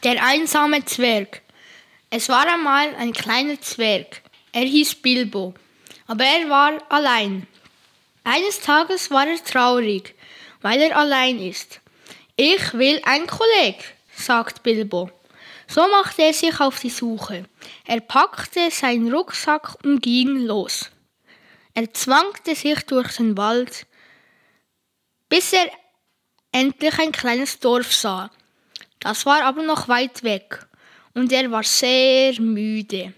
Der einsame Zwerg. Es war einmal ein kleiner Zwerg. Er hieß Bilbo, aber er war allein. Eines Tages war er traurig, weil er allein ist. Ich will einen Kollegen, sagt Bilbo. So machte er sich auf die Suche. Er packte seinen Rucksack und ging los. Er zwangte sich durch den Wald, bis er endlich ein kleines Dorf sah. Das war aber noch weit weg und er war sehr müde.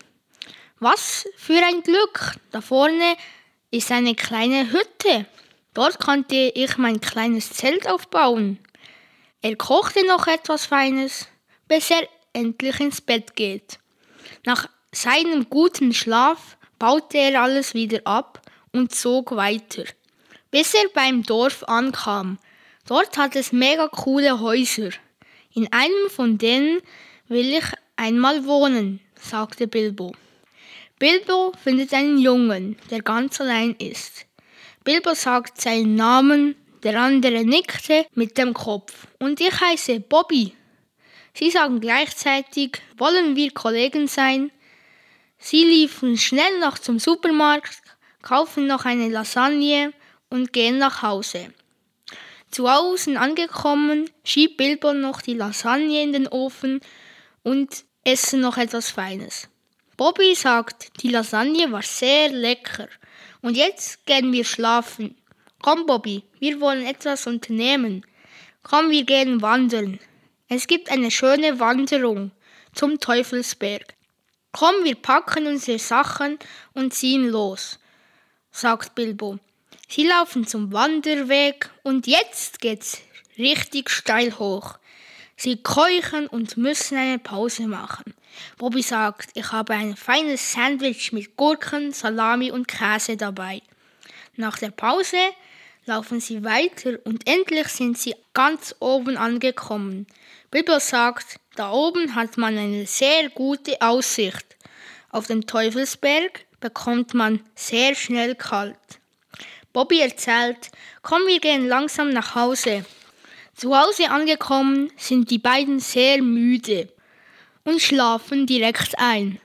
Was für ein Glück! Da vorne ist eine kleine Hütte. Dort konnte ich mein kleines Zelt aufbauen. Er kochte noch etwas Feines, bis er endlich ins Bett geht. Nach seinem guten Schlaf baute er alles wieder ab und zog weiter, bis er beim Dorf ankam. Dort hat es mega coole Häuser. In einem von denen will ich einmal wohnen, sagte Bilbo. Bilbo findet einen Jungen, der ganz allein ist. Bilbo sagt seinen Namen, der andere nickte mit dem Kopf. Und ich heiße Bobby. Sie sagen gleichzeitig, wollen wir Kollegen sein? Sie liefen schnell noch zum Supermarkt, kaufen noch eine Lasagne und gehen nach Hause. Zu Hause angekommen, schiebt Bilbo noch die Lasagne in den Ofen und essen noch etwas Feines. Bobby sagt, die Lasagne war sehr lecker und jetzt gehen wir schlafen. Komm Bobby, wir wollen etwas unternehmen. Komm, wir gehen wandern. Es gibt eine schöne Wanderung zum Teufelsberg. Komm, wir packen unsere Sachen und ziehen los, sagt Bilbo. Sie laufen zum Wanderweg und jetzt geht's richtig steil hoch. Sie keuchen und müssen eine Pause machen. Bobby sagt, ich habe ein feines Sandwich mit Gurken, Salami und Käse dabei. Nach der Pause laufen sie weiter und endlich sind sie ganz oben angekommen. Bilbo sagt, da oben hat man eine sehr gute Aussicht. Auf dem Teufelsberg bekommt man sehr schnell kalt. Bobby erzählt, komm, wir gehen langsam nach Hause. Zu Hause angekommen sind die beiden sehr müde und schlafen direkt ein.